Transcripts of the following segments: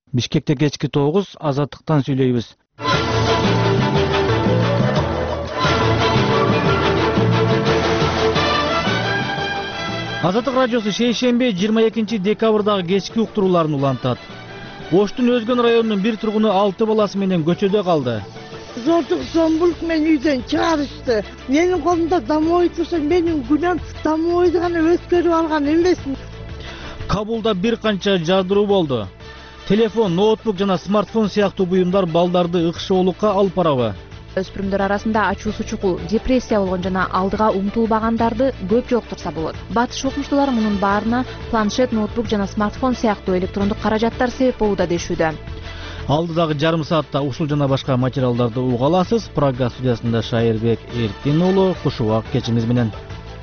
Бишкекте кечки 9, Азаттыктан сүйлөйбүз. Азаттык радиосу шейшембе 22 декабрдагы кечки уктурууларын улантат. Оштун Өзгөн районунун бир тургуну 6 баласы менен көчөдө калды. Зордук Зомбулк мени үйдөн чыгарышты. Менин колумда домой турса, менин күнөм домойду гана өткөрүп алган эмесмин. Кабулда бир канча жардыруу болду. Телефон, ноутбук жана смартфон сыяктуу буюмдар балдарды ыкшоолукка алып барабы? Өспүрүмдөр арасында ачуусу чукул, депрессия болгон жана алдыга умтулбагандарды көп жолуктурса болот. Батыш окумуштуулар мунун баарына планшет, ноутбук жана смартфон сыяктуу электрондук каражаттар себеп болууда дешүүдө. Алдыдагы жарым саатта ушул жана башка материалдарды уга аласыз. Программа студиясында Шайырбек Эркин уулу, куш убак кечиңиз менен.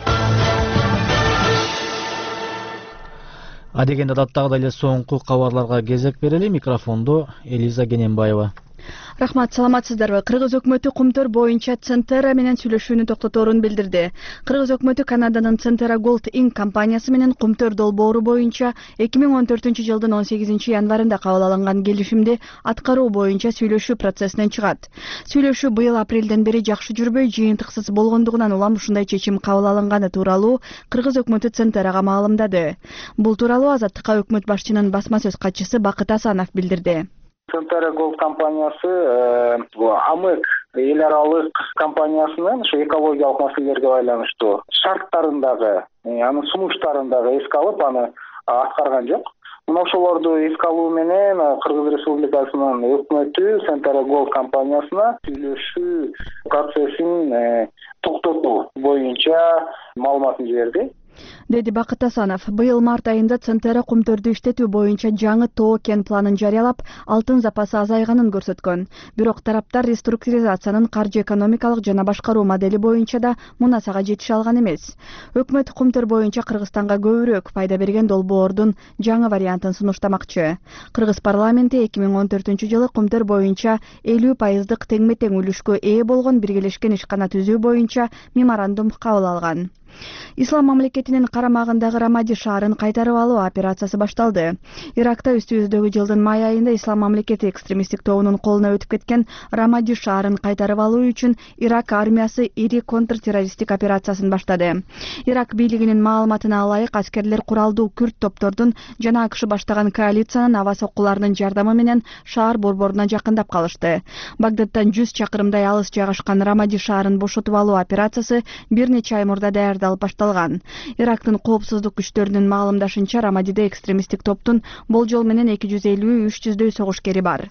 Адегенде даттагыдай эле соңку кабарларга кезек берели. Микрофондо Элиза Гененбаева. Рахмат, саламатсыздарбы. Кыргыз өкмөтү Кумтөр боюнча Центера менен сүйлөшүүнү токтоторун билдирди. Кыргыз өкмөтү Канаданын Центера Gold Inc. компаниясы менен Кумтөр долбоору боюнча 2014-жылдын 18-январында кабыл алынган келишимди аткаруу боюнча сүйлөшүү процессинен чыгат. Сүйлөшүү быйыл апрелден бери жакшы жүрбөй, жыйынтыксыз болгондугунан улам ушундай чечим кабыл алынганы тууралуу Кыргыз өкмөтү Центерага маалымдады. Бул тууралуу Азаттыкка өкмөт башчынын басма сөз катчысы Бакыт Асанов билдирди. Центера Gold компаниясы АМЭК эл аралык компаниясынын экологиялык маселелерге байланыштуу шарттарындагы, анын сунуштарындагы эске алып, аны аткарган жок. Мына ошолорду эске алуу менен Кыргыз Республикасынын өкмөтү Центера Gold компаниясына сүйлөшүү процессин токтотуу боюнча маалыматын жиберди. Деди Бакыт Асанов. Быйыл март айында Центера Кумтөрдү иштетүү боюнча жаңы тоо кен планын жарыялап, алтын запасы азайганын көрсөткөн. Бирок тараптар реструктуризациянын каржы экономикалык жана башкаруу модели боюнча да мунасага жетише алган эмес. Өкмөт Кумтөр боюнча Кыргызстанга көбүрөөк пайда берген долбоордун жаңы вариантын сунуштамакчы. Кыргыз парламенти 2014-жылы Кумтөр боюнча 50% теңме-тең үлүшкө ээ болгон биргелешкен ишкана түзүү боюнча меморандум кабыл алган. Ислам мамлекетинин карамагындагы Рамади шаарын кайтарып алуу операциясы башталды. Иракта үстүбүздөгү жылдын май айында Ислам мамлекети экстремисттик тобунун колуна өтүп кеткен Рамади шаарын кайтарып алуу үчүн Ирак армиясы ири контртеррористтик операциясын баштады. Ирак бийлигинин маалыматына ылайык, аскерлер куралдуу күрд топтордун жана АКШ баштаган коалициянын аба соккуларынын жардамы менен шаар борборуна жакындап калышты. Багдадтан 100 чакырымдай алыс жайгашкан Рамади шаарын бошотуп алуу операциясы бир нече ай мурда даярдалып башталган. Ирактын коопсуздук күчтөрүнүн маалымдашынча, Рамадиде экстремисттик топтун болжол менен 250-300дөй согушкери бар.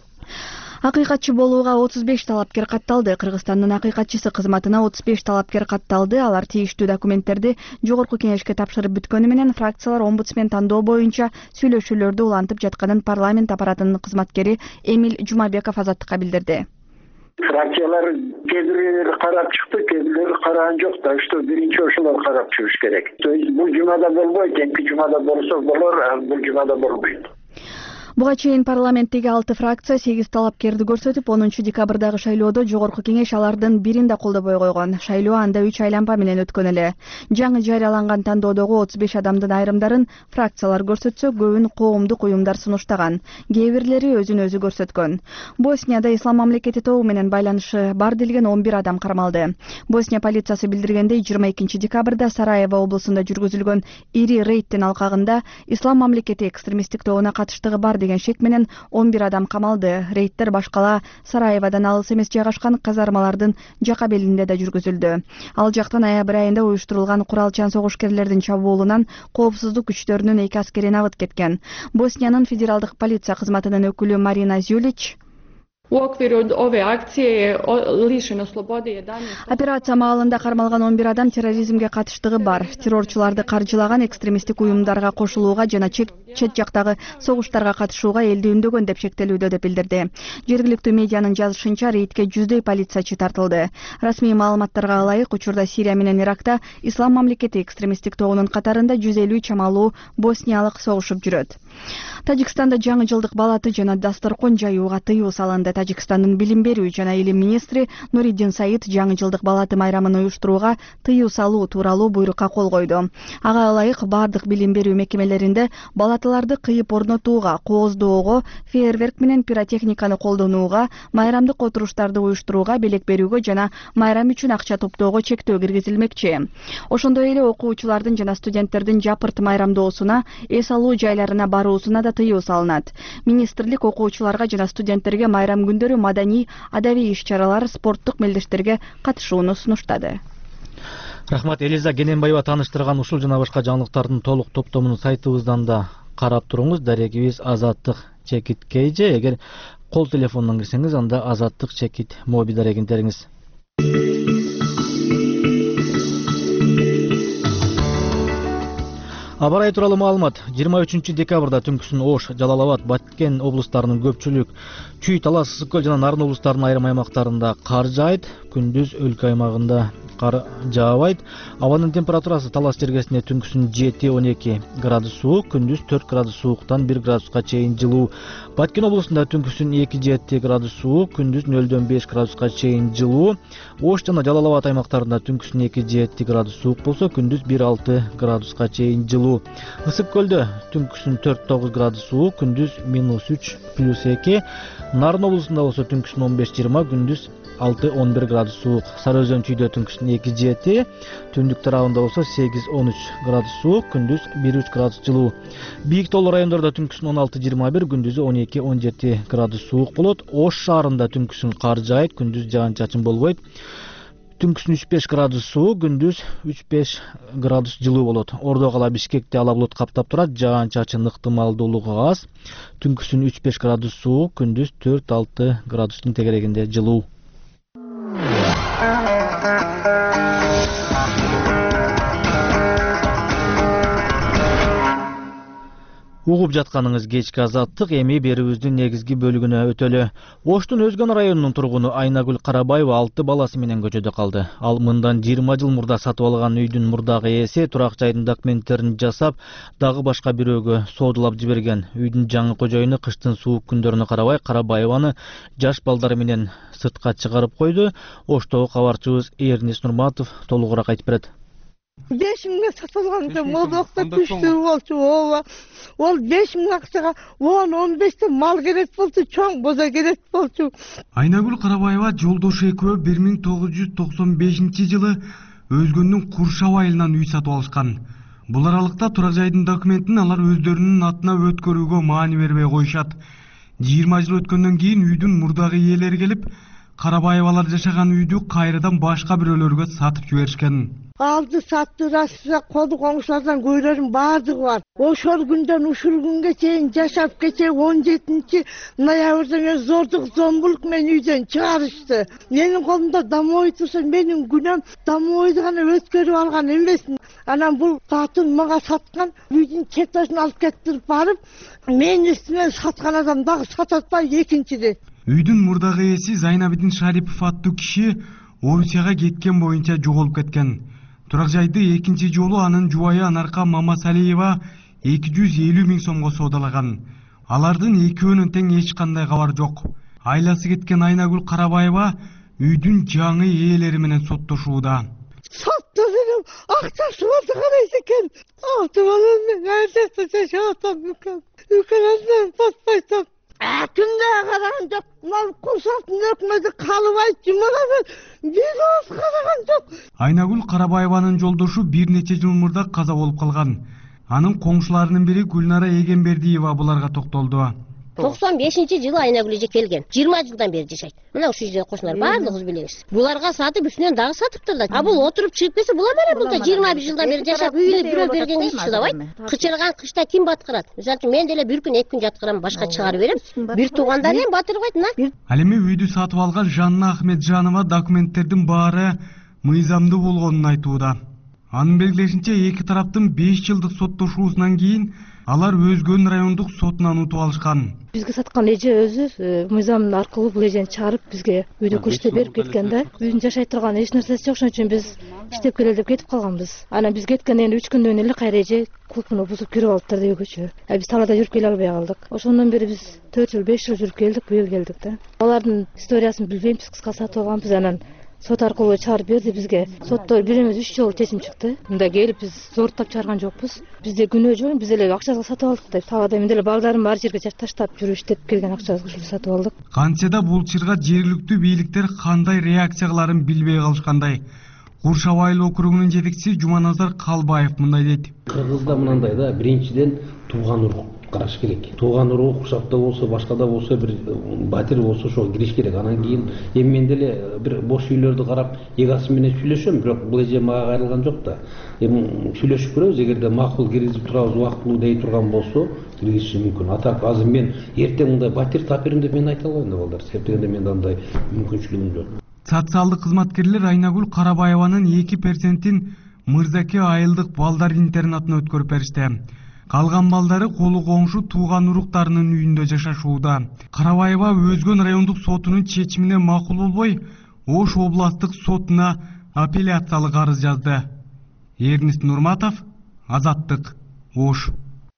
Акыйкатчы болууга 35 талапкер катталды. Кыргызстандын акыйкатчысы кызматына 35 талапкер катталды. Алар тийиштүү документтерди жогорку кеңешке тапшырып бүткөнү менен фракциялар омбудсмен тандоо боюнча сүйлөшүүлөрдү улантып жатканын парламент аппаратынын кызматкери Эмиль Жумабеков Азаттыкка билдирди. Фракциялар кээ карап чыкты, кээ караган жок да, что биринчи ошолор карап чыгыш керек. То есть бул жумада болбойт, эмки жумада болсо болор, а бул жумада болбойт. Буга чейин парламенттеги 6 фракция 8 талапкерди көрсөтүп, 10 декабрдагы шайлоодо жогорку кеңеш алардын бирин да колдобой койгон. Шайлоо анда 3 айланма менен өткөн эле. Жаңы жарыяланган тандоодогу 35 адамдын айрымдарын фракциялар көрсөтсө, көбүн коомдук уюмдар сунуштаган. Кээ бирлери өзүн өзү көрсөткөн. Боснияда Ислам мамлекети тобу менен байланышы бар делген 11 адам кармалды. Босния полициясы билдиргендей, 22 декабрда Сараево облусунда жүргүзүлгөн ири рейдтин алкагында Ислам мамлекети экстремисттик тобуна катыштыгы бар деген шек менен 11 адам камалды. Рейдтер башкала Сараевадан алыс эмес жайгашкан казармалардын жака белинде да жүргүзүлдү. Ал жактан ноябрь айында уюштурулган куралчан согушкерлердин чабуулунан коопсуздук күчтөрүнүн 2 аскери набыт кеткен. Босниянын федералдык полиция кызматынын өкүлү Марина Зюлич U okviru ove akcije je lišeno slobode 11... Операция маалында кармалган 11 адам терроризмге катыштыгы бар. Террорчуларды каржылаган экстремисттик уюмдарга кошулууга жана чет жактагы согуштарга катышууга элди үндөгөн деп шектелүүдө деп билдирди. Жергиликтүү медианын жазышынча, рейдке 100дөй полициячы тартылды. Расмий маалыматтарга ылайык, учурда Сирия менен Иракта Ислам мамлекети экстремисттик тобунун катарында 150 чамалуу босниялык согушуп жүрөт. Тажикстанда жаңы жылдык балаты жана дасторкон жаюуга тыюу салынды. Тажикстандын билим берүү жана илим министри Нуриддин Саид жаңы жылдык балаты майрамын уюштурууга тыюу салуу тууралуу буйрукка кол койду. Ага ылайык бардык билим берүү мекемелеринде балаты кабатыларды кыйып орнотууга, кооздоого, фейерверк менен пиротехниканы колдонууга, майрамдык отуруштарды уюштурууга, белек берүүгө жана майрам үчүн акча топтоого чектөө киргизилмекчи. Ошондой эле окуучулардын жана студенттердин жапырт майрамдоосуна, эс алуу жайларына баруусуна да тыюу салынат. Министрлик окуучуларга жана студенттерге майрам күндөрү маданий, адабий иш-чаралар, спорттук мелдештерге катышууну сунуштады. Рахмат, Элиза Кененбаева таныштырган ушул жана башка жаңылыктардын толук топтомун сайтыбыздан да карап туруңуз. Дарегибиз Азаттык Чекит KJ. Эгер кол телефондон кирсеңиз, анда Азаттык Чекит моби дарегин териңиз. Аба ырайы тууралуу маалымат. 23 декабрда түнкүсүн Ош, Жалал Абад, Баткен облустарынын көпчүлүк, Чүй, Талас, Ысык көл жана Нарын облустарынын айрым аймактарында кар жаайт. Күндүз өлкө аймагында кар жаабайт. Абанын температурасы Талас жергесинде түнкүсүн 7-12 градус суук, күндүз 4 градус сууктан 1 градуска чейин жылуу. Баткен облусунда түнкүсүн 2-7 градус суук, күндүз 0-5 градуска чейин жылуу. Ош жана Жалал Абад аймактарында түнкүсүн 2-7 градус суук болсо, күндүз 1-6 градуска чейин жылуу. Ысык көлдө түнкүсүн 4-9 градус суук, күндүз -3+2. Нарын облусунда болсо түнкүсүн 15-20, күндүз 6-11 градус суук. Сары Өзөн Чүйдө түнкүсүн 2-7, түндүк тарабында болсо 8-13 градус суук, күндүз 1-3 градус жылуу. Бийик тоолуу райондордо түнкүсүн 16-21, күндүзү 12-17 градус суук болот. Ош шаарында түнкүсүн кар жаайт, күндүз жаан-чачын болбойт. Түнкүсүн 3-5 градус суук, күндүз 3-5 градус жылуу болот. Ордо кала Бишкекте ала булут каптап турат, жаан-чачын ыктымалдуулугу аз. Түнкүсүн 3-5 градус суук, күндүз 4-6 градустун тегерегинде жылуу. Угуп жатканыңыз кечки Азаттык, эми берүүбүздүн негизги бөлүгүнө өтөлү. Оштун Өзгөн районунун тургуну Айнагүл Карабаева 6 баласы менен көчөдө калды. Ал мындан 20 жыл мурда сатып алган үйдүн мурдагы ээси турак жайдын документтерин жасап, дагы башка бирөөгө соодулап жиберген. Үйдүн жаңы кожоюну кыштын суук күндөрүнө карабай Карабаеваны жаш балдары менен сыртка чыгарып койду. Оштогу кабарчыбыз Эрнис Нурматов толугураак айтып берет. 5 миңге сатылганда модокта күчтүү болчу, ооба. Ол 5 миң акчага 10-15 мал керек болчу, чоң боза керек болчу. Айнагүл Карабаева жолдошу экөө 1995 жылы Өзгөндүн Куршап айылынан үй сатып алышкан. Бул аралыкта турак жайдын документин алар өздөрүнүн атына өткөрүүгө маани бербей коюшат. 20 жыл өткөндөн кийин үйдүн мурдагы ээлери келип, Карабаевалар жашаган үйдү кайрадан башка бирөөлөргө сатып жиберишкен. Алды сатты расында коду коңшулардан көйлөрүн баардыгы бар. Ошол күндөн ушул күнгө чейин жашап кече 17 ноябрда мен зордук зомбулук менен үйдөн чыгарышты. Менин колумда домой турса, менин күнөм домойду гана өткөрүп алган эмесмин. Анан бул татын мага саткан үйдүн чектосун алып кетип барып, мен үстүнөн саткан адам дагы сататпай экинчиде. Үйдүн мурдагы ээси Зайнабидин Шарипов аттуу киши Орусияга кеткен боюнча жоголуп кеткен. Турак жайды экинчи жолу анын жубайы Анарка Мамасалиева 250 миң сомго соодалаган. Алардын экөөнүн тең эч кандай кабар жок. Айласы кеткен Айнагүл Карабаева үйдүн жаңы ээлери менен соттошууда. Сатты dedim, акчасы болду карайт экен. Алты балам мен айртакта жашап атам экен. Үкөлөндөн сатпайсам. Күндө караган жок. Мына курсактын өкмөтү калыбай жумалады. Бир аз караган жок. Айнагүл Карабаеванын жолдошу бир нече жыл мурда каза болуп калган. Анын коңшуларынын бири Гүлнара Эгембердиева буларга токтолду. 95-жылы Айнагүл эже келген. 20 жылдан бери жашайт. Мына ушул жерде кошуналар баардыгыбыз билебиз. Буларга сатып үстүнөн дагы сатыптыр да. А бул отуруп чыгып келсе, була менен бул да 21 жылдан бери жашап, бирөө бергенге эч чыдабайт. Кычырган кышта ким баткырат? Мисалы үчүн мен деле бир күн, 2 күн жаткырам, башка чыгарып берем. Бир туугандар эми батырбайт мына. Ал эми үйдү сатып алган Жанна Ахметжанова документтердин баары мыйзамдуу болгонун айтууда. Анын белгилешинче, эки тараптын 5 жылдык соттошуусунан кийин алар Өзгөн райондук сотунан утуп алышкан. Бизге саткан эже өзү мыйзам аркылуу бул эжени чыгарып бизге үйдү күчтө берип кеткен да. Үйдүн жашай турган эч нерсеси жок, ошон үчүн биз иштеп келели деп кетип калганбыз. Анан биз кеткенден 3 күндөн эле кайра эже кулпуну бузуп кирип алыптыр деп үйгөчү. Биз талаада жүрүп келе албай калдык. Ошондон бери биз 4 жыл 5 жыл жүрүп келдик, быйыл келдик да. Алардын историясын билбейм, биз кыска сатып алганбыз, анан сот аркылуу чыгарып берди бизге. Соттор бир эмес 3 жолу чечим чыкты. Мында келип биз зордоп чыгарган жокпуз. Бизде күнөө жок, биз эле акчага сатып алдык деп. Табада мен деле балдарым бар жерге таштап жүрүш деп келген акчага сатып алдык. Кантсе да бул чырга жергиликтүү бийликтер кандай реакция кыларын билбей калышкандай. Куршав айыл округунун жетекчиси Жуманазар Калбаев мындай дейт. Кыргызда мынандай да, биринчиден тууган урук караш керек. Тууган урук Куршавда болсо, башкада болсо, бир батир болсо ошого кириш керек. Анан кийин мен деле бир бош үйлөрдү карап, эгасы менен сүйлөшөм, бирок бул эже мага кайрылган жок да. Сүйлөшүп көрөбүз, эгерде макул киргизип турабыз, убактылуу дей турган болсо, киргизиши мүмкүн. Атак азыр мен эртең мындай батир тапырым деп мен айта албайм да балдар. Себеби менде андай мүмкүнчүлүгүм жок. Социалдык кызматкерлер Айнагүл Карабаеванын 2%-ин Мырзаке айылдык балдар интернатына өткөрүп беришти. Калган балдары колу коңшу тууган уруктарынын үйүндө жашашууда. Карабаева Өзгөн райондук сотунун чечимине макул болбой, Ош областтык сотуна апелляциялык арыз жазды. Эрнест Нурматов, Азаттык, Ош.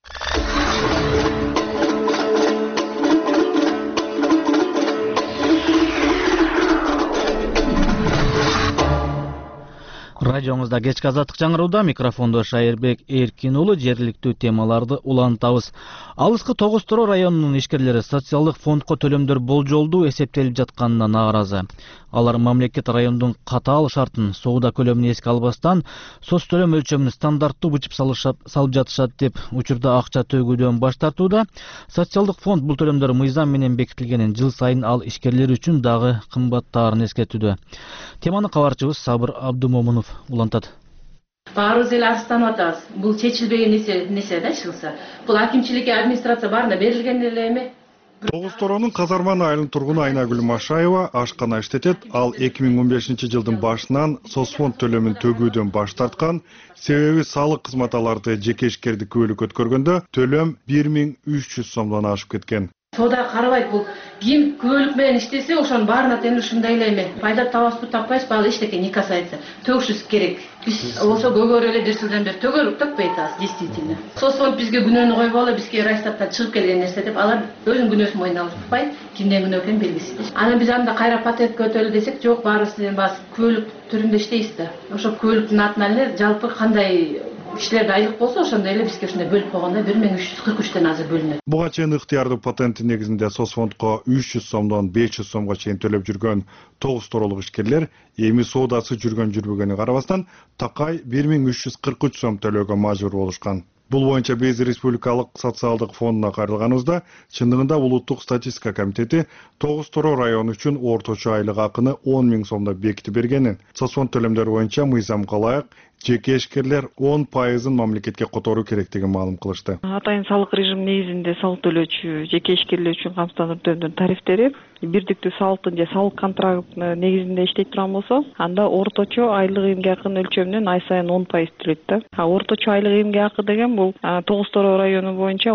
Радиоңузда кечки азаттык жаңырууда микрофондо Шайырбек Эркин уулу. Жергиликтүү темаларды улантабыз. Алыскы Тогуз Тороо районунун ишкерлери социалдык фондко төлөмдөр болжолдуу эсептелип жатканына нааразы. Алар мамлекет райондун катаал шартын, соода көлөмүн эске албастан, соц төлөм өлчөмүн стандарттуу бычып салып жатышат деп учурда акча төгүүдөн баш тартууда. Социалдык фонд бул төлөмдөр мыйзам менен бекитилгенин, жыл сайын ал ишкерлер үчүн дагы кымбаттаарын эскертүүдө. Теманы кабарчыбыз Сабыр Абдумомунов улантат. Баарыбыз эле арызданып атабыз. Бул чечилбеген нерсе да чыкса. Бул акимчиликке, администрация баарына берилген эле эме. Тогуз Тороонун Казарман айылынын тургуну Айнагүл Машаева ашкана иштетет. Ал 2015-жылдын башынан соцфонд төлөмүн төгүүдөн баш тарткан. Себеби салык кызматаларды жеке ишкерди күбөлүк өткөргөндө төлөм 1300 сомдон ашып кеткен. Соода карабайт, бул ким күбөлүк менен иштесе, ошонун баарына тең ушундай эле эме. Пайда табасызбы, таппайсызбы, ал эчтеке не касается. Төгүшүбүз керек. Биз болсо көбөр эле бир жылдан бери төгөлүк, төкпөйт азыр, действительно. Соцфонд бизге күнөөнү койгола, бизге райстаттан чыгып келген нерсе деп, алар өзүнүн күнөөсүн мойнуна алышпайт, кимден күнөө экени белгисиз. Анан биз анда кайра патентке өтөлү десек, жок, баарыбыз баасы күбөлүк түрүндө иштейбиз да. Ошо күбөлүктүн атынан эле жалпы кандай ишлерде айлык болсо, ошондой эле бизге ушундай бөлүп койгондо 1343тен азыр бөлүнөт. Буга чейин ыктыярдуу патенти негизинде соцфондко 300 сомдон 500 сомго чейин төлөп жүргөн Тогуз Тороолук ишкерлер эми соодасы жүргөнгөнү карабастан такай 1343 сом төлөөгө мажбур болушкан. Бул боюнча биз Республикалык социалдык фондуна кайрылганыбызда, чындыгында Улуттук статистика комитети Тогуз Тороо району үчүн орточо айлык акыны 10 000 сомдо бекитип бергенин, соцфонд төлөмдөрү боюнча мыйзамга ылайык жеке ишкерлер 10% мамлекетке которуу керектигин маалым кылышты. Атайын салык режим негизинде салык төлөөчү жеке ишкерлер үчүн камсыздандыруу тарифтери бирдиктүү салыктын же салык контракты негизинде иштей турган болсо, анда орточо айлык эмгек акынын өлчөмүнөн ай сайын 10% төлөйт да. Орточо айлык эмгек акы деген бул Тогуз Тороо району боюнча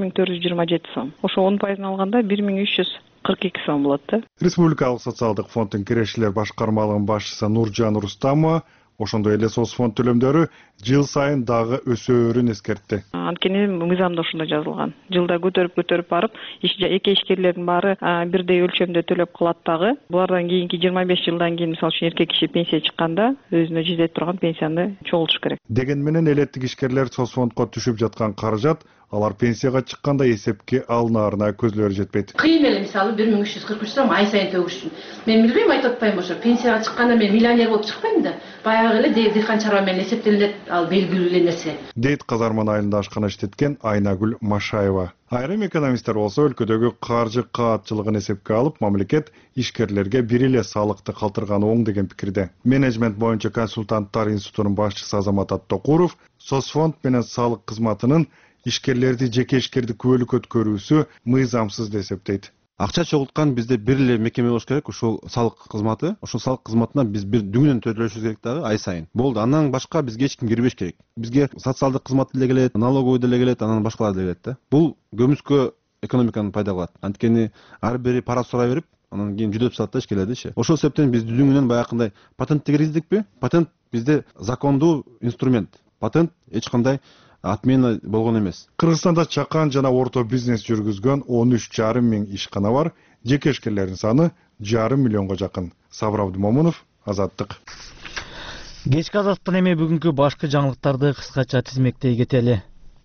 13427 сом. Ошо 10%ын алганда 1342 сом болот да. Республикалык социалдык фонддун кирешилер башкармалыгынын башчысы Нуржан Рустамова ошондой эле соцфонд төлөмдөрү жыл сайын дагы өсөөрүн эскертти. Анткени мыйзамда ошондой жазылган. Жылда көтөрүп барып, эки ишкерлердин баары бирдей өлчөмдө төлөп калат дагы. Булардан кийинки 25 жылдан кийин мисалы үчүн эркек киши пенсия чыкканда өзүнө жетет турган пенсияны чогултуш керек. Деген менен элеттик ишкерлер соцфондко түшүп жаткан каражат алар пенсияга чыкканда эсепке алынаарына көзлөрү жетпейт. Кыйын эле мисалы 1343 сом ай сайын төгүшүн. Мен билбейм, айтып атпайм, ошо пенсияга чыкканда мен миллионер болуп чыкпайм да. Баягы эле дыйкан чарба менен эсептелет, ал белгилүү эле нерсе. Дейт Казарман айылында ашкана иштеткен Айнагүл Машаева. Айрым экономисттер болсо өлкөдөгү каржы каатчылыгын эсепке алып, мамлекет ишкерлерге бир эле салыкты калтырганы оң деген пикирде. Менеджмент боюнча консультанттар институтунун башчысы Азамат Аттокуров соцфонд менен салык кызматынын ишкерлерди жеке ишкерди күбөлүк өткөрүүсү мыйзамсыз деп эсептейт. Акча чогулткан бизде бир эле мекеме болуш керек, ошол салык кызматы. Ошол салык кызматына биз бир дүңүнөн төлөшүбүз керек дагы ай сайын. Болду, андан башка бизге эч ким кирбеш керек. Бизге социалдык кызмат деле келет, налоговый деле келет, анан башкалар деле келет да. Бул көмүскө экономиканы пайда кылат. Анткени ар бири пара сурай берип, анан кийин жүдөп салат да ишкерлердичи. Ошол себептен биз дүңүнөн баягындай патентти киргиздикпи? Патент бизде закондуу инструмент. Патент эч кандай отмена болгон эмес. Кыргызстанда чакан жана орто бизнес жүргүзгөн 13,5 миң ишкана бар. Жеке ишкерлердин саны 1,5 миллионго жакын. Сабыр Абдумомунов, Азаттык. Кечки Азаттыктан эми бүгүнкү башкы жаңылыктарды кыскача тизмектей кетели.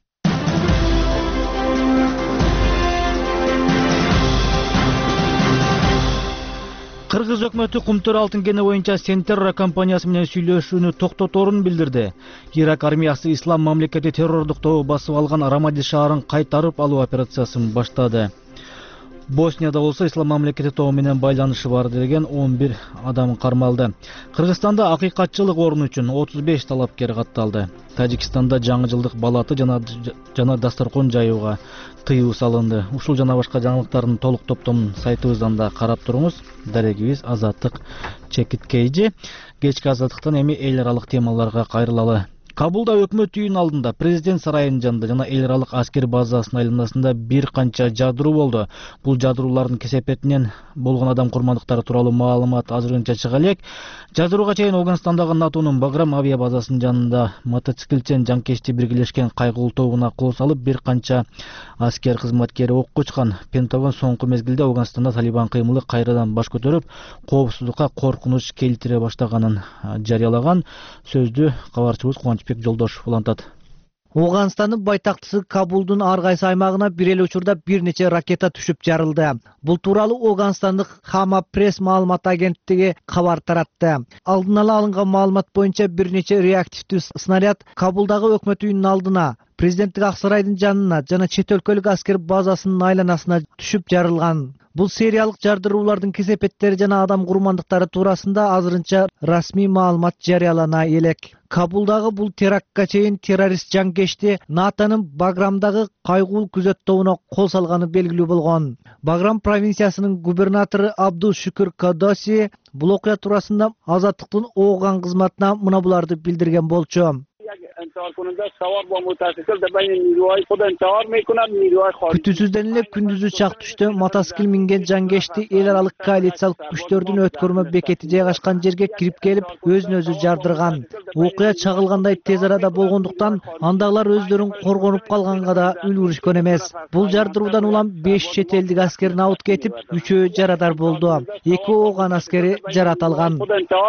Кыргыз өкмөтү Кумтөр алтын кени боюнча Сентерра компаниясы менен сүйлөшүүнү токтоторун билдирди. Ирак армиясы Ислам мамлекети террордук тобу басып алган Рамади шаарын кайтарып алуу операциясын баштады. Боснияда болсо Ислам мамлекети тобу менен байланышы бар деген 11 адам кармалды. Кыргызстанда акыйкатчылык орну үчүн 35 талапкер катталды. Тажикстанда жаңы жылдык балаты жана дасторкон жаюуга тыюу салынды. Ушул жана башка жаңылыктардын толук топтомун сайтыбыздан да карап туруңуз. Дарегибиз Азаттык чекиткейжи. Кечки Азаттыктан эми эл аралык темаларга кайрылалы. Кабулда өкмөт үйүнүн алдында, президент сарайынын жанында жана эл аралык аскер базасынын айланасында бир канча жадыруу болду. Бул жадыруулардын кесепетинен болгон адам курмандыктары тууралуу маалымат азырынча чыга элек. Жадырууга чейин Афганстандагы НАТОнун Баграм авиа базасынын жанында мотоциклчен жанкечти биргелешкен кайгылуу тобуна кол салып бир канча аскер кызматкери окко учкан. Пентагон соңку мезгилде Афганстанда Талибан кыймылы кайрадан баш көтөрүп, коопсуздукка коркунуч келтире баштаганын жарыялаган. Сөздү кабарчыбыз Кубанычбек Жолдошов улантат. Афганстандын байтактысы Кабулдун ар кайсы аймагына бир эле учурда бир нече ракета түшүп жарылды. Бул тууралуу Афганстандык Хама пресс маалымат агенттиги кабар таратты. Алдын ала алынган маалымат боюнча бир нече реактивдүү снаряд Кабулдагы өкмөт үйүнүнүн алдына, президенттик ак сарайдын жанына жана чет өлкөлүк аскер базасынын айланасына түшүп жарылган. Бул сериялык жардыруулардын кесепеттери жана адам курмандыктары туурасында азырынча расмий маалымат жарыялана элек. Кабулдагы бул терактка чейин террорист жанкечти НАТОнун Баграмдагы кайгылуу күзөт тобуна кол салганы белгилүү болгон. Баграм провинциясынын губернатору Абдул Шүкүр Кадоси бул окуя туурасында Азаттыктын Ооган кызматына мына буларды билдирген болчу. Күтүүсүздөн эле күндүзү чак түштө мотоцикл минген жанкечти эл аралык коалициялык күчтөрдүн өткөрмө бекети жайгашкан жерге кирип келип, өзүн өзү жардырган. Окуя чагылгандай тез арада болгондуктан андагылар өздөрүн коргонуп калганга да үлгүрүшкөн эмес. Бул жардыруудан улам 5 чет элдик аскерин абыт кетип, 3-өө жарадар болду. 2 Ооган аскери жарат алган,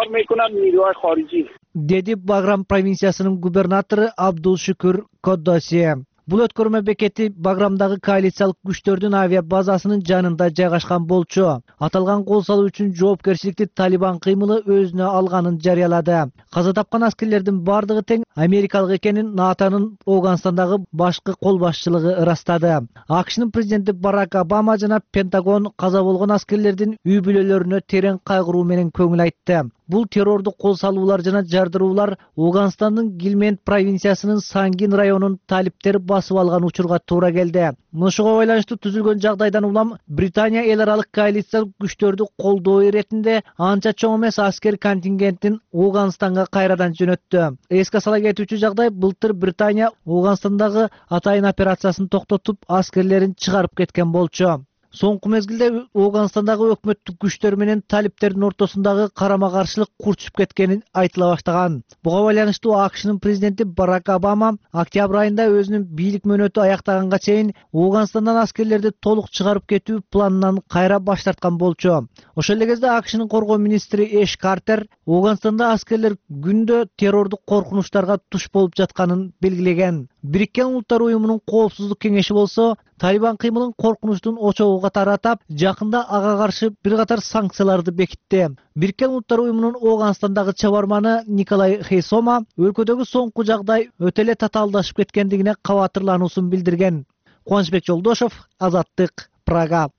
деди Баграм провинциясынын губернатору Абдул Шүкүр Коддоси. Бул өткөрмө бекети Баграмдагы коалициялык күчтөрдүн авиа базасынын жанында жайгашкан болчу. Аталган кол салуу үчүн жоопкерчиликти Талибан кыймылы өзүнө алганын жарыялады. Каза тапкан аскерлердин бардыгы тең америкалык экенин НАТОнун Афганстандагы башкы кол башчылыгы ырастады. АКШнын президенти Барак Обама жана Пентагон каза болгон аскерлердин үй бүлөлөрүнө терең кайгыруу менен көңүл айтты. Бул террордук кол салуулар жана жардыруулар Афганстандын Гилмент провинциясынын Сангин районунун талиптери басып алган учурга туура келди. Мынушуга байланыштуу түзүлгөн жагдайдан улам Британия эл аралык коалициялык күчтөрдү колдоо иретинде анча чоң эмес аскер контингентин Афганстанга кайрадан жөнөттү. Эске сала кетүүчү жагдай, былтыр Британия Афганстандагы атайын операциясын токтотуп, аскерлерин чыгарып кеткен болчу. Соңку мезгилде Афганстандагы өкмөттүк күчтөр менен талиптердин ортосундагы карама-каршылык курчуп кеткени айтыла баштаган. Буга байланыштуу АКШнын президенти Барак Обама октябрь айында өзүнүн бийлик мөөнөтү аяктаганга чейин Афганстандан аскерлерди толук чыгарып кетүү планынан кайра баш тарткан болчу. Ошол эле кезде АКШнын коргоо министри Эш Картер Афганстанда аскерлер күндө террордук коркунучтарга туш болуп жатканын белгилеген. Бириккен Улуттар уюмунун коопсуздук кеңеши болсо Талибан кыймылын коркунучтун очогу катары атап, жакында ага каршы бир катар санкцияларды бекитти. Бириккен Улуттар уюмунун Афганстандагы чабарманы Николай Хейсома өлкөдөгү соңку жагдай өтө эле татаалдашып кеткендигине кабатырлануусун билдирген. Кубанычбек Жолдошов, Азаттык, Прага.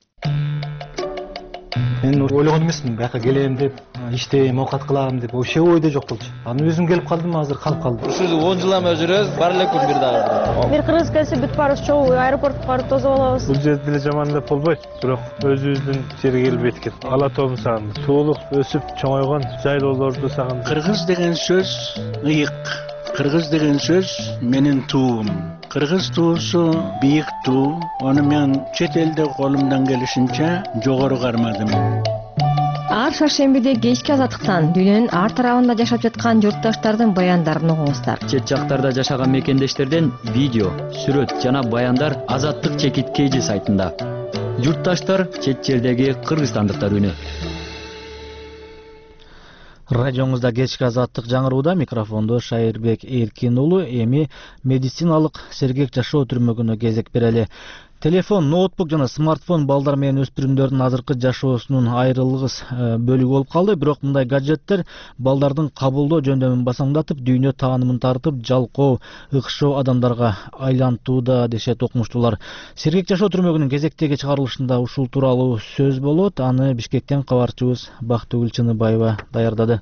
Мен ойлогон эмесмин, бияка келем деп, иштейм, оокат кылам деп, вообще ойдо жок болчу. Анан өзүм келип калдым, азыр калып калдым. Ушул 10 жыл эме жүрөбүз, бар эле күн бир дагы. Бир кыргыз келсе бүт баарыбыз чогуу аэропортко барып тосуп алабыз. Бул жерде деле жаман деп болбойт, бирок өзүбүздүн жерге келип эткен. Ала тобун сагындым. Суулук өсүп чоңойгон жайлоолорду сагындым. Кыргыз деген сөз ыйык. Кыргыз деген сөз менин туум. Кыргыз туусу бийик туу. Аны мен чет элде колумдан келишинче жогору кармадым. Ар шаршембиде кечки Азаттыктан дүйнөнүн ар тарабында жашап жаткан журтташтардын баяндарын угуңуздар. Чет жактарда жашаган мекендештерден видео, сүрөт жана баяндар Азаттык чекиткейжи сайтында. Журтташтар чет жердеги кыргызстандыктар үнү. Радионузда кечки азаттык жаңырууда, микрофондо Шайырбек Эркин уулу. Эми медициналык сергек жашоо түрмөгүнө кезек берели. Телефон, ноутбук жана смартфон балдар менен өспүрүмдөрдүн азыркы жашоосунун айрылгыс бөлүгү болуп калды. Бирок мындай гаджеттер балдардын кабылдоо жөндөмүн басаңдатып, дүйнө таанымын тартып, жалкоо, ыкшоо адамдарга айлантууда, дешет окумуштуулар. Сергек жашоо түрмөгүнүн кезектеги чыгарылышында ушул тууралуу сөз болот. Аны Бишкектен кабарчыбыз Бактыгүл Чыныбаева даярдады.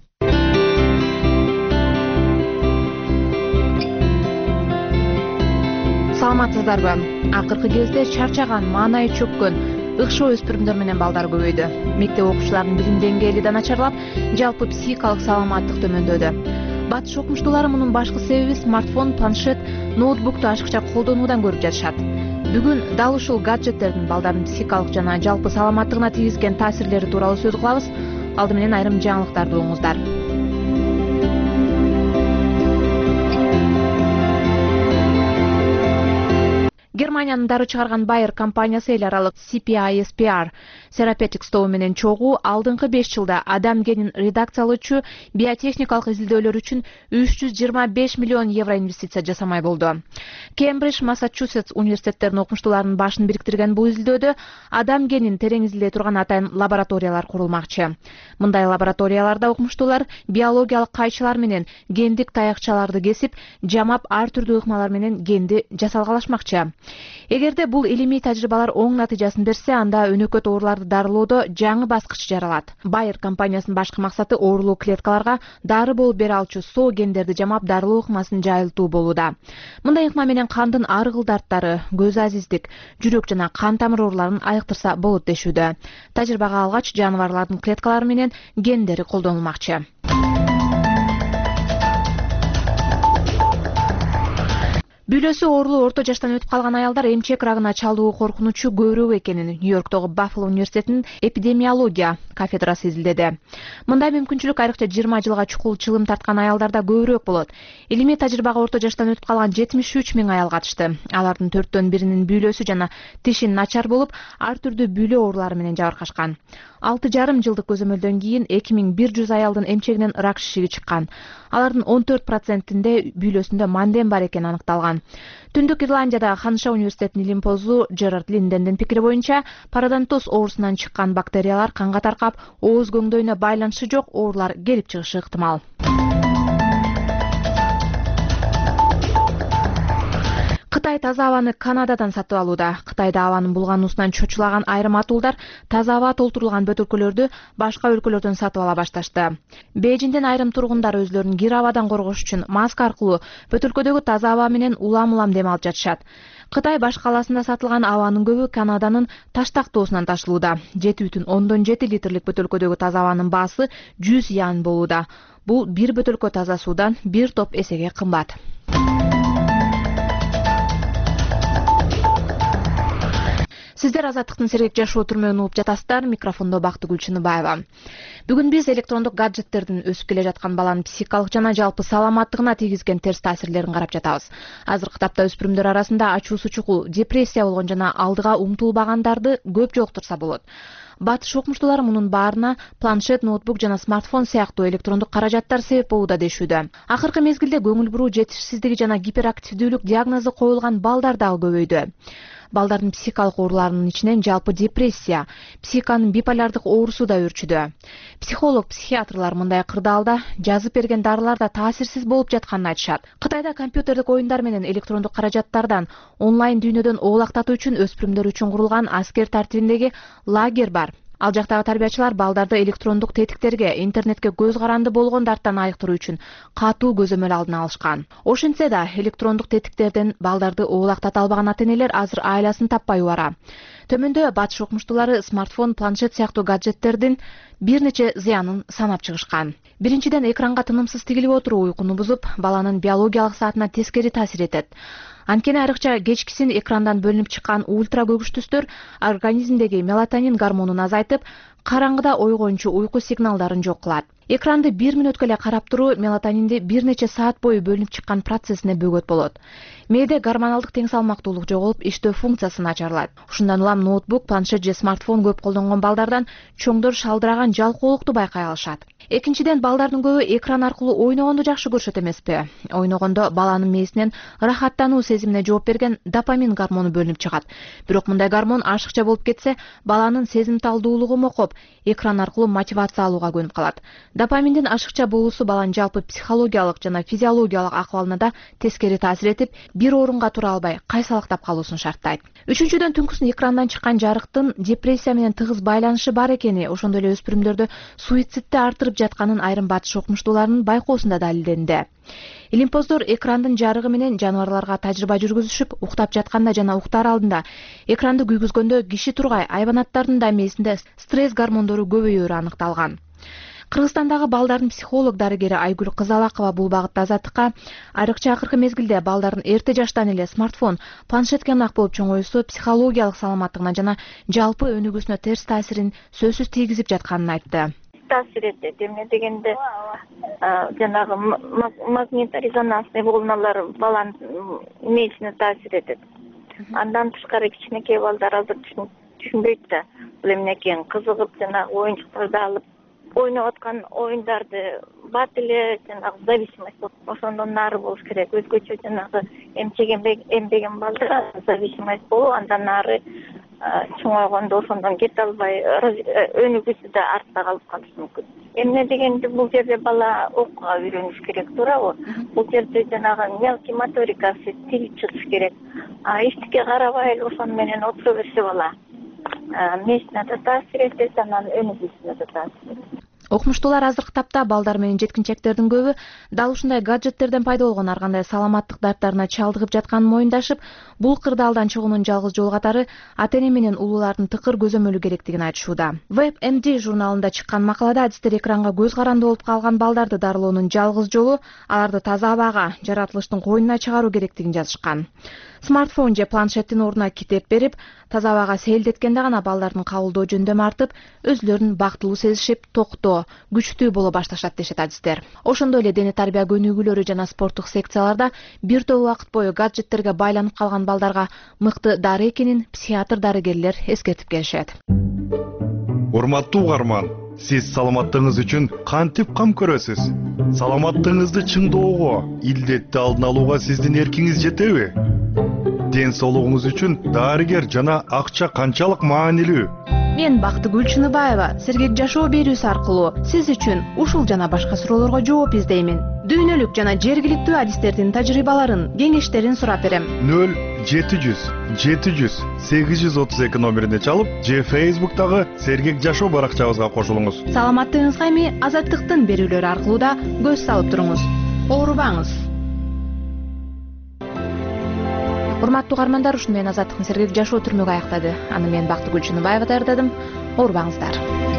Саламатсыздарбы? Акыркы кезде чарчаган, маанайы чөккөн, ыкшоо өспүрүмдөр менен балдар көбөйдү. Мектеп окуучуларынын билим деңгээли да начарлап, жалпы психикалык саламаттык төмөндөдү. Батыш окумуштуулары мунун башкы себеби смартфон, планшет, ноутбукту ашыкча колдонуудан көрүп жатышат. Бүгүн дал ушул гаджеттердин балдардын психикалык жана жалпы саламаттыгына тийгизген таасирлери тууралуу сөз кылабыз. Алды менен айрым жаңылыктарды угуңуздар. Германиянын дары чыгарган Bayer компаниясы эл аралык CPISPR Therapeutic Stove менен чогуу алдыңкы 5 жылда адам генин редакциялоочу биотехникалык изилдөөлөр үчүн 325 миллион евро инвестиция жасамай болду. Кембридж, Массачусетс университеттеринин окумуштууларынын башын бириктирген бул изилдөөдө адам генин терең изилдей турган атайын лабораториялар курулмакчы. Мындай лабораторияларда окумуштуулар биологиялык кайчылар менен гендик таякчаларды кесип, жамап ар түрдүү ыкмалар менен генди жасалгалашмакчы. Эгерде бул илимий тажрыйбалар оң натыйжасын берсе, анда өнөкөт ооруларды дарылоодо жаңы баскыч жаралат. Bayer компаниясынын башкы максаты оорулуу клеткаларга дары болуп бере алчу соо гендерди жамап дарылоо ыкмасын жайылтуу болууда. Мындай ыкма менен кандын ар кыл дарттары, көз азиздик, жүрөк жана кан тамыр ооруларын айыктырса болот дешүүдө. Тажрыйбага алгач жаныбарлардын клеткалары менен гендери колдонулмакчы. Бүлөсү оорулуу орто жаштан өтүп калган аялдар эмчек рагына чалдыгуу коркунучу көбүрөөк экенин Нью-Йорктогу Баффало университетинин эпидемиология кафедрасы изилдеди. Мындай мүмкүнчүлүк айрыкча 20 жылга чукул чылым тарткан аялдарда көбүрөөк болот. Илимий тажрыйбага орто жаштан өтүп калган 73 миң аял катышты. Алардын 4төн биринин бүлөсү жана тиши начар болуп, ар түрдүү бүлө оорулары менен жабыркашкан. 6,5 жылдык көзөмөлдөн кийин 2100 аялдын эмчегинен рак шишиги чыккан. Алардын 14%-inde бүлөсүндө манден бар экени аныкталган. Түндүк Ирландияда Ханша университетинин илимпозу Джерард Линдендин пикири боюнча, пародонтоз оорусунан чыккан бактериялар канга таркап, ооз көңдөйүнө байланышы жок оорулар келип чыгышы ыктымал. Кытай таза абаны Канададан сатып алууда. Кытайда абанын булгануусунан чочулаган айрым атуулдар таза аба толтурулган бөтөлкөлөрдү башка өлкөлөрдөн сатып ала башташты. Бейжиңден айрым тургундар өзлөрүн кир абадан коргош үчүн маска аркылуу бөтөлкөдөгү таза аба менен улам-улам дем алып жатышат. Кытай баш каласында сатылган абанын көбү Канаданын Таштактоосунан ташылууда. 7,7 литрлик бөтөлкөдөгү таза абанын баасы 100 ян болууда. Бул бир бөтөлкө таза суудан бир топ эсеге кымбат. Сиздер Азаттыктын сергек жашоо түрмөгүн угуп жатасыздар. Микрофондо Бактыгүл Чыныбаева. Бүгүн биз электрондук гаджеттердин өсүп келе жаткан баланын психикалык жана жалпы саламаттыгына тийгизген терс таасирлерин карап жатабыз. Азыркы тапта өспүрүмдөр арасында ачуусу чукул, депрессия болгон жана алдыга умтулбагандарды көп жолуктурса болот. Батыш окумуштуулары мунун баарына планшет, ноутбук жана смартфон сыяктуу электрондук каражаттар себеп болууда дешүүдө. Акыркы мезгилде көңүл буруу жетишсиздиги жана гиперактивдүүлүк диагнозу коюлган балдар дагы көбөйдү. Балдардын психикалык ооруларынын ичинен жалпы депрессия, психиканын биполярдык оорусу да өрчүдө. Психолог, психиатрлар мындай кырдаалда жазып берген дарылар да таасирсиз болуп жатканын айтышат. Кытайда компьютердик оюндар менен электрондук каражаттардан онлайн дүйнөдөн оолактатуу үчүн өспүрүмдөр үчүн курулган аскер тартибиндеги лагерь бар. Ал жактагы тарбиячылар балдарды электрондук тетиктерге, интернетке көз каранды болгон дарттан айыктыруу үчүн катуу көзөмөл алдын алышкан. Ошентсе да электрондук тетиктерден балдарды оолактата албаган ата-энелер азыр айласын таппай убара. Төмөндө батыш окумуштуулары смартфон, планшет сыяктуу гаджеттердин бир нече зыянын санап чыгышкан. Биринчиден, экранга тынымсыз тигилип отуруу уйкуну бузуп, баланын биологиялык саатына тескери таасир этет. Анткени айрыкча кечкисин экрандан бөлүнүп чыккан ультра көгүч түстөр организмдеги мелатонин гормонун азайтып, караңгыда ойгончу уйку сигналдарын жок кылат. Экранды 1 мүнөткө эле карап туруу мелатонинди бир нече саат бою бөлүнүп чыккан процессине бөгөт болот. Мээде гормоналдык тең салмактуулук жоголуп, иштөө функциясы начарлайт. Ушундан улам ноутбук, планшет же смартфон көп колдонгон балдардан чоңдор шалдыраган жалкоолукту байкай алышат. Экинчиден, балдардын көбү экран аркылуу ойногонду жакшы көрүшөт эмеспи? Ойногондо баланын мээсинен ырахаттануу сезимине жооп берген допамин гормону бөлүнүп чыгат. Бирок мындай гормон ашыкча болуп кетсе, баланын сезимталдуулугу мокоп, экран аркылуу мотивация алууга көнүп калат. Допаминдин ашыкча болуусу баланын жалпы психологиялык жана физиологиялык акыбалына да тескери таасир этип, бир орунга тура албай, кайсалактап калуусун шарттайт. Үчүнчүдөн, түнкүсүн экрандан чыккан жарыктын депрессия менен тыгыз байланышы бар экени, ошондой эле өспүрүмдөрдө суицидди артырып жатканын айрым батыш окумуштууларынын байкоосунда далилденди. Илимпоздор экрандын жарыгы менен жаныбарларга тажрыйба жүргүзүшүп, уктап жатканда жана уктаар алдында экранды күйгүзгөндө киши тургай айбанаттардын да мээсинде стресс гормондору көбөйөөрү аныкталган. Кыргызстандагы балдардын психолог дарыгери Айгүл Кызалакова бул багытта Азаттыкка айрыкча акыркы мезгилде балдардын эрте жаштан эле смартфон, планшетке ынак болуп чоңоюусу психологиялык саламаттыгына жана жалпы өнүгүүсүнө терс таасирин сөзсүз тийгизип жатканын айтты. Таасир этет. Эмне дегенде жанагы магнитно-резонансный волналар баланын мээсине таасир этет. Андан тышкары кичинекей балдар азыр түшүнбөйт да бул эмне экенин, кызыгып жанагы оюнчуктарды алып ойноп аткан оюндарды бат эле жанагы зависимость болуп, ошондон нары болуш керек. Өзгөчө жанагы эмбеген балдар зависимость болуп, андан нары чоңойгондо ошондон кете албай, өнүгүүсү да артта калып калышы мүмкүн. Эмне дегенде бул жерде бала окууга үйрөнүш керек, туурабы? Бул жерде жанагы мелкий моторикасы тил чыгыш керек. Эчтеке карабай эле ошону менен отура берсе бала мээсине да таасир этет, анан өнүгүүсүнө да таасир этет. Окумуштуулар азыркы тапта балдар менен жеткинчектердин көбү дал ушундай гаджеттерден пайда болгон ар кандай саламаттык дарттарына чалдыгып жатканын моюндашып, бул кырдаалдан чыгуунун жалгыз жолу катары ата-эне менен улуулардын тыкыр көзөмөлү керектигин айтышууда. WebMD журналында чыккан макалада адистер экранга көз каранды болуп калган балдарды дарылоонун жалгыз жолу аларды таза абага, жаратылыштын койнуна чыгаруу керектигин жазышкан. Смартфон же планшеттин ордуна китеп берип, таза абага сейилдеткенде гана балдардын кабылдоо жөндөмү артып, өзүлөрүн бактылуу сезишип, токтоо, күчтүү боло башташат дешет адистер. Ошондой эле дене тарбия көнүгүүлөрү жана спорттук секцияларда бир топ убакыт бою гаджеттерге байланып калган балдарга мыкты дары экенин психиатр дарыгерлер эскертип келишет. Урматтуу угарман, сиз саламаттыгыңыз үчүн кантип кам көрөсүз? Саламаттыгыңызды чыңдоого, илдетти алдын алууга сиздин эркиңиз жетеби? Ден соолугуңуз үчүн дарыгер жана акча канчалык маанилүү? Мен Бактыгүл Чыныбаева сергек жашоо берүүсү аркылуу сиз үчүн ушул жана башка суроолорго жооп издеймин. Дүйнөлүк жана жергиликтүү адистердин тажрыйбаларын, кеңештерин сурап берем. 0-700-832 номерине чалып, же Facebook'тагы сергек жашоо баракчабызга кошулуңуз. Саламаттыгыңызга эми Азаттыктын берүүлөрү аркылуу да көз салып туруңуз. Оорубаңыз. Урматтуу угармандар, ушуну менен Азаттыктын сергек жашоо түрмөгү аяктады. Аны мен Бактыгүл Чыныбаева даярдадым. Оорубаңыздар.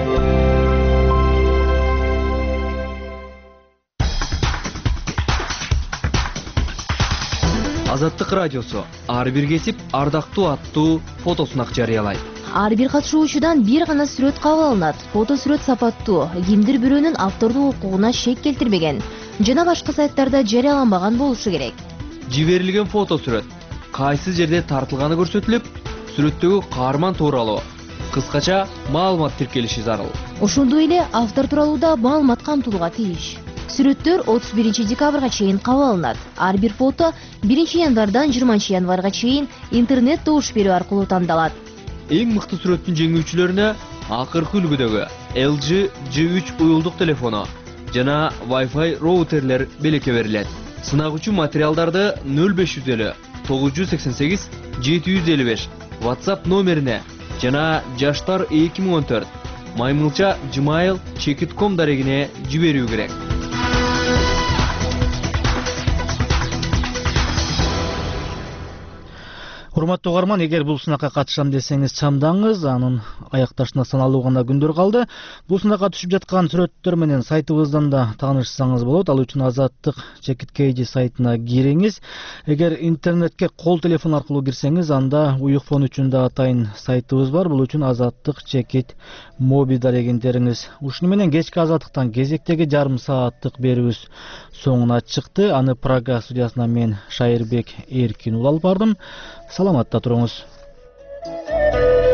Азаттык радиосу ар бир кесип ардактуу аттуу фотосунак жарыялайт. Ар бир катышуучудан бир гана сүрөт кабыл алынат. Фото сүрөт сапаттуу, кимдир бирөөнүн автордук укугуна шек келтирбеген жана башка сайттарда жарыяланбаган болушу керек. Жиберилген фото сүрөт кайсы жерде тартылганы көрсөтүлүп, сүрөттөгү каарман тууралуу кыскача маалымат тиркелиши зарыл. Ошондой эле автор тууралуу да маалымат камтылууга тийиш. Сүрөттөр 31 декабрга чейин кабыл алынат. Ар бир фото 1 январдан 20 январга чейин интернет добуш берүү аркылуу тандалат. Эң мыкты сүрөттүн жеңүүчүлөрүнө акыркы үлгүдөгү LG G3 уюлдук телефону жана Wi-Fi роутерлер белекке берилет. Сынак үчүн материалдарды 0550 988 755 WhatsApp номерине жана жаштар 2014 maymilcha@gmail.com дарегине жиберүү керек. Урматтуу угарман, эгер бул сынакка катышам десеңиз чамдаңыз, анын аякташына саналуу гана күндөр калды. Бул сынакка түшүп жаткан сүрөттөр менен сайтыбыздан да таанышсаңыз болот. Ал үчүн Азаттык /KG сайтына кириңиз. Эгер интернетке кол телефон аркылуу кирсеңиз, анда уюкфон үчүн да атайын сайтыбыз бар. Бул үчүн Азаттык /Mobi дарегин териңиз. Ушуну менен кечки Азаттыктан кезектеги жарым сааттык берүүбүз соңуна чыкты. Аны Прага студиясына мен Шайырбек Эркин алып бардым. Саламатта туруңуз.